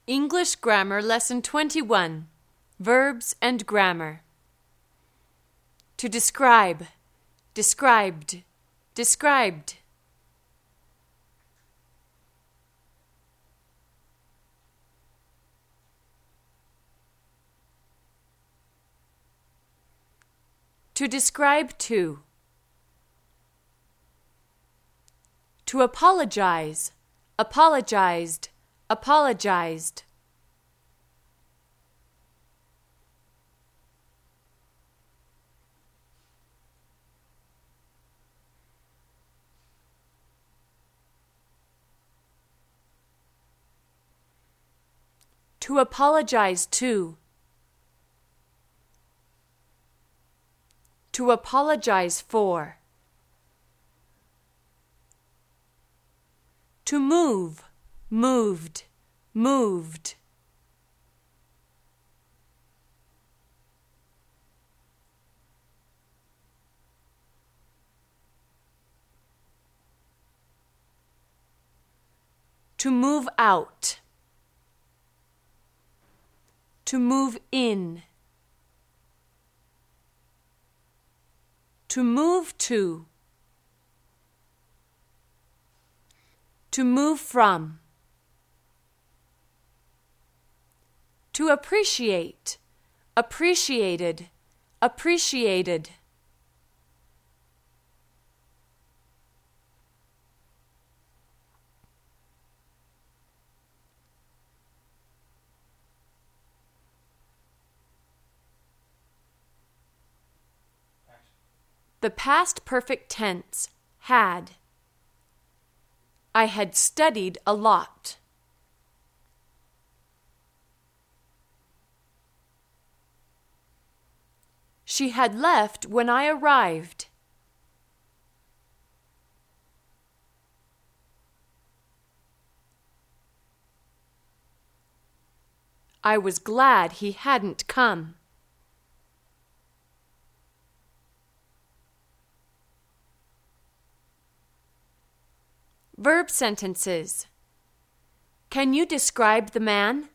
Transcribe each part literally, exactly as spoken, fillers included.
English Grammar Lesson twenty-one, Verbs and Grammar. To describe, described, described. To describe to. To apologize, apologized, apologized. To apologize to. To apologize for. To move, moved, moved. To move out. To move in. To move to. To move from. To appreciate, appreciated, appreciated. The past perfect tense, had. I had studied a lot. She had left when I arrived. I was glad he hadn't come. Verb sentences. Can you describe the man?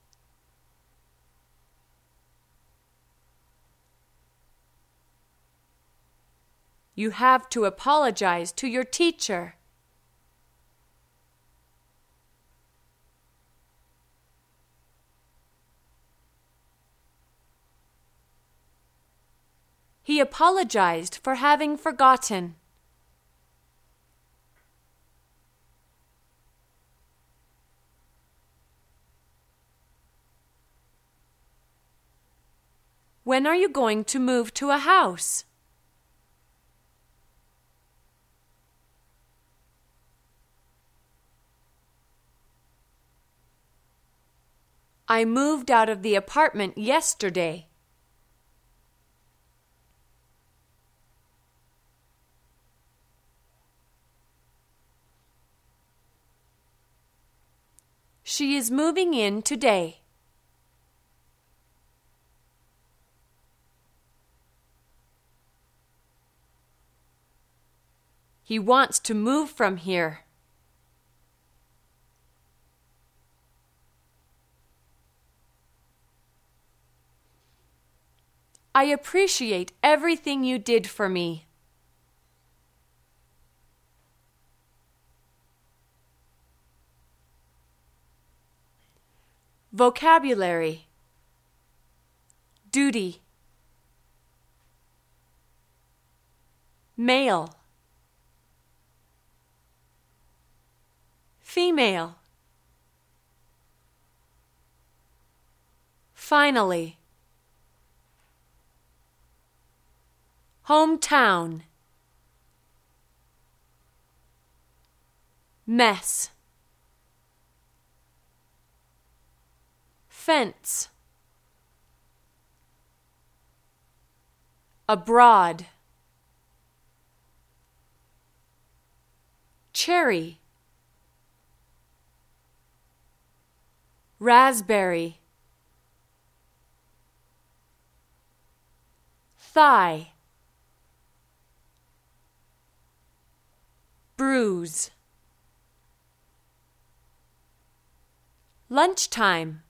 You have to apologize to your teacher. He apologized for having forgotten. When are you going to move to a house? I moved out of the apartment yesterday. She is moving in today. He wants to move from here. I appreciate everything you did for me. Vocabulary. Duty. Male. Female. Finally. Hometown. Mess. Fence. Abroad. Cherry. Raspberry. Thigh. Bruise. Lunchtime.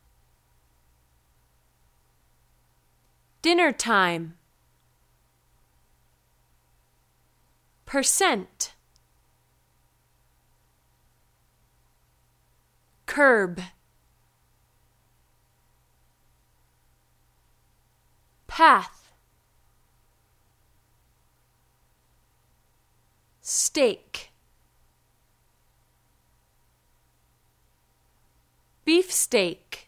Dinner time. Percent. Curb. Path. Steak. Beefsteak.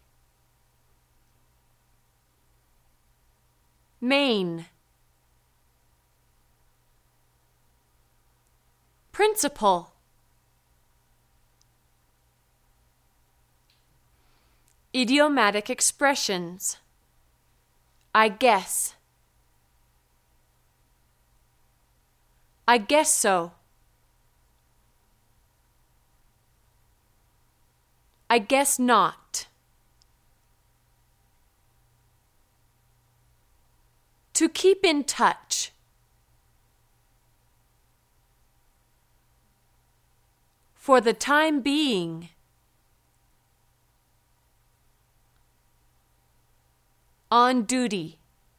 Main. Principal. Idiomatic expressions. I guess. I guess so. I guess not. To keep in touch. For the time being. On duty.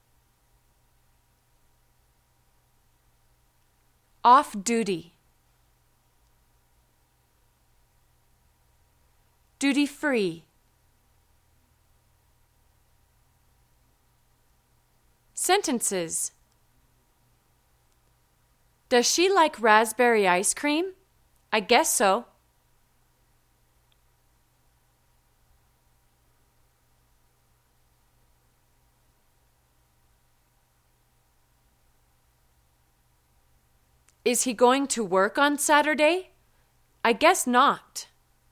Off duty. Duty free. Sentences. Does she like raspberry ice cream? I guess so. Is he going to work on Saturday? I guess not.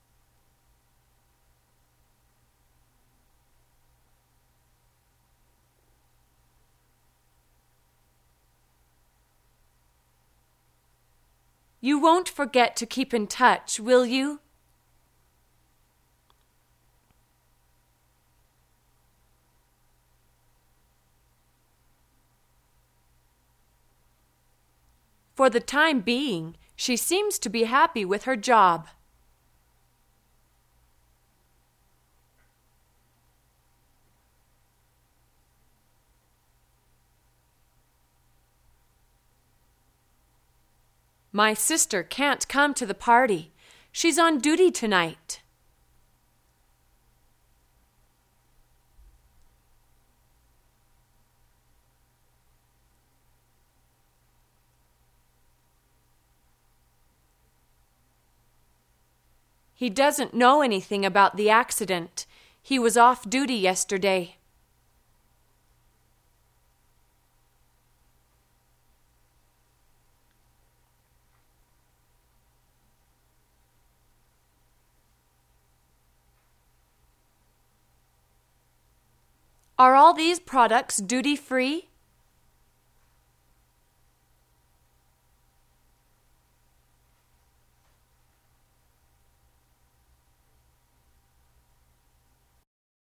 You won't forget to keep in touch, will you? For the time being, she seems to be happy with her job. My sister can't come to the party. She's on duty tonight. He doesn't know anything about the accident. He was off duty yesterday. Are all these products duty-free?